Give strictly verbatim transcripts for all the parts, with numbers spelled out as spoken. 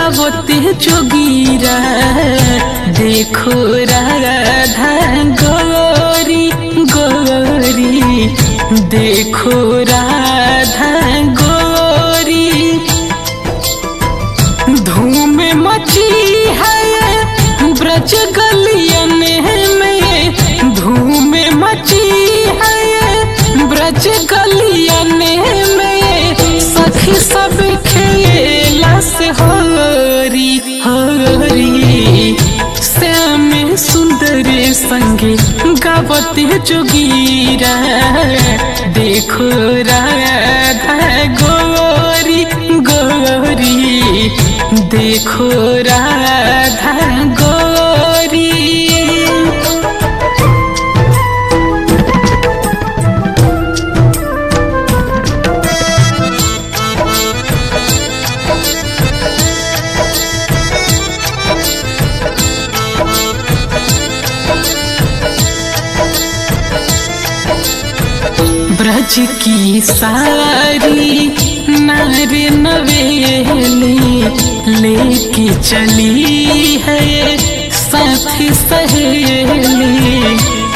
गावते जोगीरा देखो राधा गोरी गोरी देखो राधा गोरी धूम मची है ब्रज गलियन में धूम मची है ब्रज गलियन में सखी सब खेला से होरी होरी श्याम सुंदर संगे गावते जोगीरा देखो राधा गोरी गोरी देखो राधा गोरी। ब्रज की सारी नार नवेली लेके चली है साथी सहेली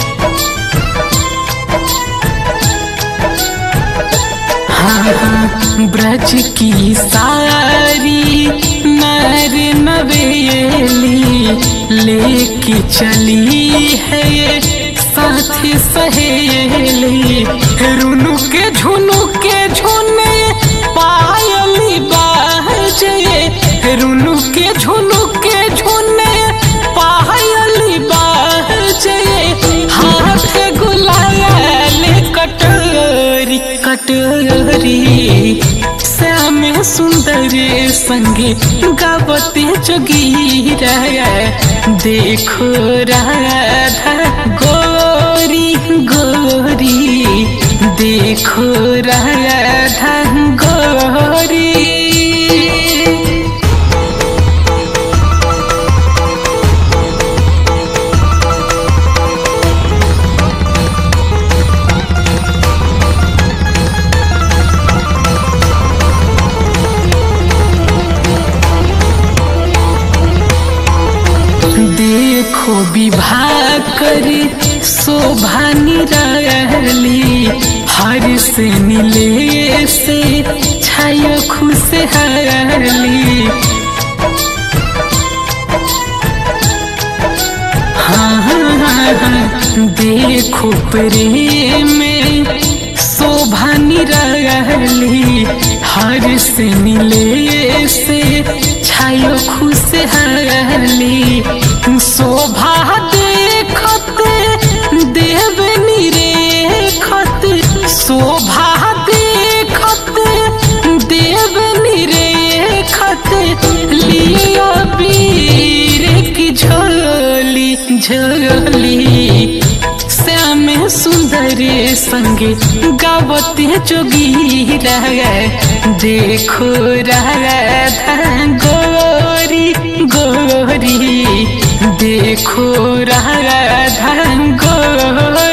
हाँ हाँ ब्रज की सारी नार नवेली लेके चली है साथी सहेली रुनु के झुनु के झुने पायली बाजे रुनु के झुनु के झुने पायली बाजे हाथ गुलाल कटोरी कटोरी श्याम सुंदर संगे गावते जोगीरा देखो राधा गोरी गोरी देखो राधा गोरी। देखो विवाह करे शोभा निराली हर से नीले से छाया खुशहाली हाँ हाँ हाँ देखो प्रेम शोभा निराली हर से नीले से छाया खुशहाली शोभा देखत देव निरेखत शोभा देखत देव निरेखत लिया वीर की झोली झोली श्याम सुंदर संगे गावते जोगीरा देखो राधा गोरी गोरी देखो राधा गोरी।